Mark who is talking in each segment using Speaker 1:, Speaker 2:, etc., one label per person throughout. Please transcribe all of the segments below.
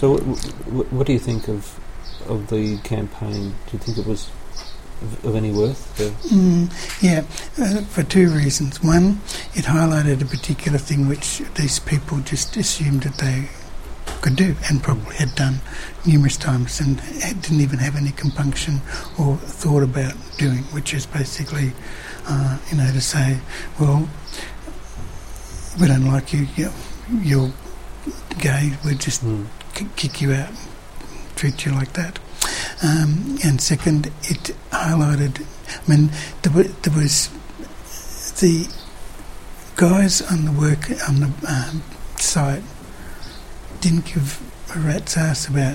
Speaker 1: So what do you think of the campaign? Do you think it was of any worth?
Speaker 2: For two reasons. One, it highlighted a particular thing which these people just assumed that they could do and probably had done numerous times and didn't even have any compunction or thought about doing, which is basically, to say, well, we don't like you, you're gay, we'll just kick you out, treat you like that. And second, it highlighted, there was the guys on the work on the site didn't give a rat's ass about,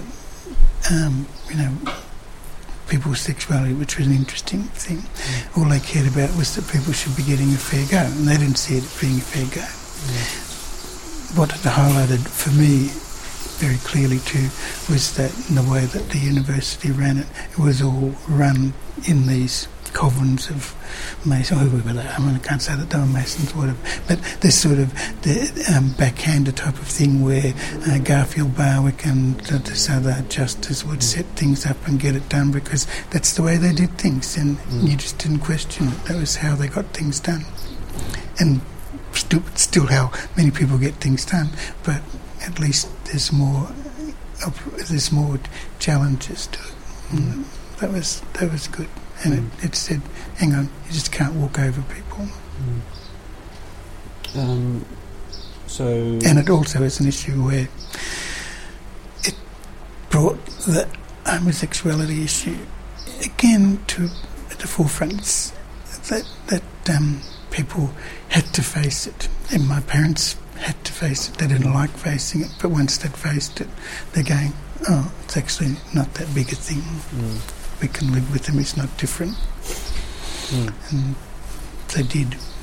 Speaker 2: people's sexuality, which was an interesting thing. All they cared about was that people should be getting a fair go, and they didn't see it as being a fair go. What it highlighted for me very clearly too was that in the way that the university ran it, it was all run in these covenants of Masons. I can't say that they were Masons, whatever, but this sort of the backhander type of thing where Garfield Barwick and this other justice would set things up and get it done because that's the way they did things, and you just didn't question it. That was how they got things done, and still how many people get things done, but at least there's more challenges to it. That was good. And it said, hang on, you just can't walk over people. And it also is an issue where it brought the homosexuality issue again to the forefront. That people had to face it, and my parents had to face it. They didn't like facing it, but once they'd faced it, they're going, oh, it's actually not that big a thing. We can live with them, it's not different. And they did.